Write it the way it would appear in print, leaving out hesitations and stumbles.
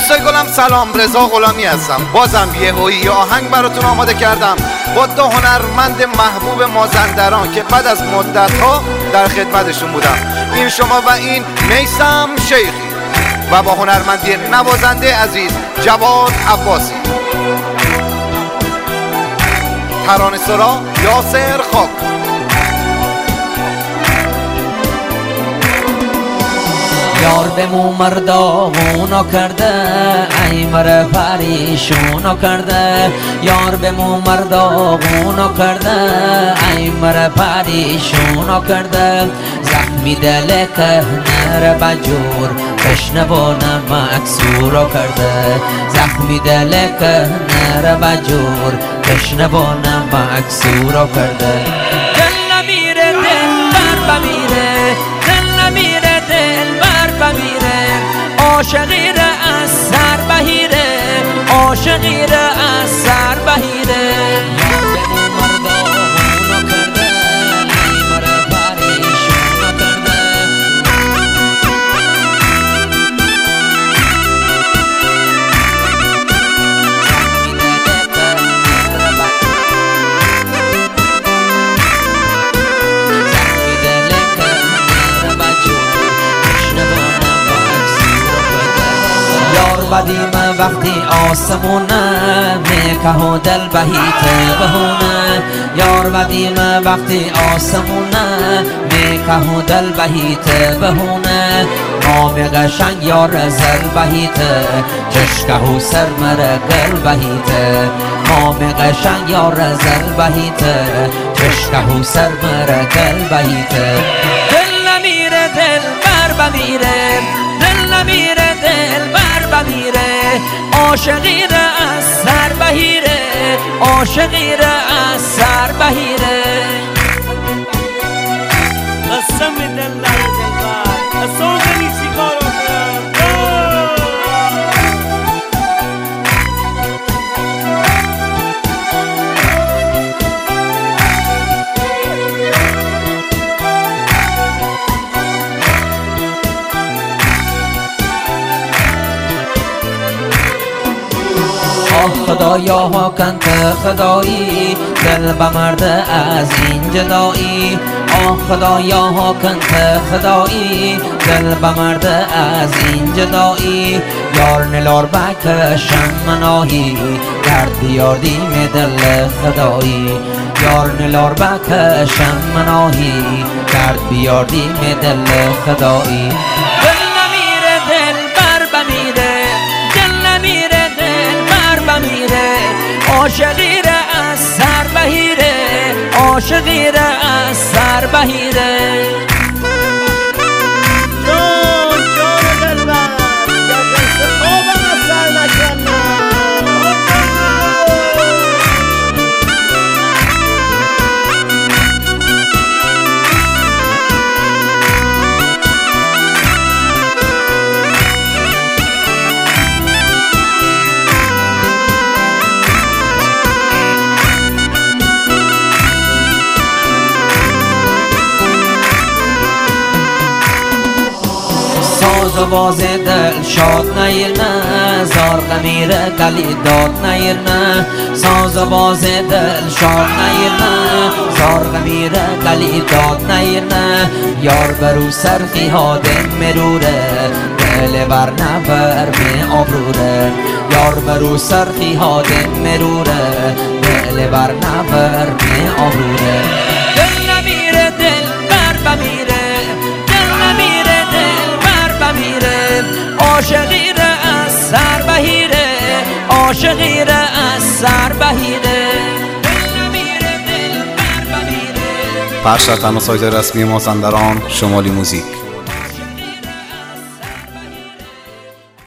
دوستای گلم سلام، رضا غلامی هستم. بازم یه آهنگ براتون آماده کردم با دو هنرمند محبوب مازندران که بعد از مدت‌ها در خدمتشون بودم. این شما و این میثم شیخی و با هنرمندی نوازنده عزیز جواد عباسی. ترانه‌سرا یاسر خاک. یار به مو مرداغونو کرده، ای مره پریشونو کرده. یار به مو مرداغونو کرده، ای مره پریشونو کرده. زخمی دل کهنه بجور بشنوانه مکسورو کرده. زخمی دل کهنه بجور بشنوانه مکسورو کرده. دل نمیره دل بر بمیره، دل نمیره دل بر بمیره. عاشقی را از سر بهیره، عاشقی را از سر بهیره. بدیم وقتی آسمونه میکه و دل بهیت بهونه. یار بدیم وقتی آسمونه میکه و دل بهیت بهونه. نام قشنگ یار زل بهیت چشکه و سر مره گل بهیت. نام قشنگ یار زل بهیت چشکه و سر مره گل بهیت. دل نمیره دل بر بمیره، دل نمیره دل بر بمیره. عاشقی را از سر بهیره، عاشقی را از سر بهیره. قسم دل نره دل بر اصلا نیسی کارو کنم. خدایا ها کنت خدایی دل بمرده از این جدایی. آه خدایا ها کنت خدایی دل بمرده از این جدایی. یار نلار بکشم مناهی گرد بیاردیم دل خدایی. یار نلار بکشم مناهی گرد بیاردیم دل خدایی. دل نمیره دل بر بمیره، دل نمیره دل بر بمیره. عاشقی را از سر بهیره، عاشقی را از سر بهیره. جان جان دلبر یا دست خوابم از سر نکنم. ساز و باز دل شاد نیرنه، زار غمیره گلی داد نیرنه. ساز و باز دل شاد نیرنه، زار غمیره گلی داد نیرنه. یار برو سرخی ها دم مروره، دل بر نبر می آبروره. یار برو سرخی ها دم مروره، دل بر نبر می آبروره. دل نمیره دل بر بمیره، دل نمیره دل بر بمیره. عاشقی را از سر بهیره، عاشقی را از سر بهیره. دل نمیره دل بر بمیره. پخش در تنها سایت رسمی مازندران شمالی موزیک.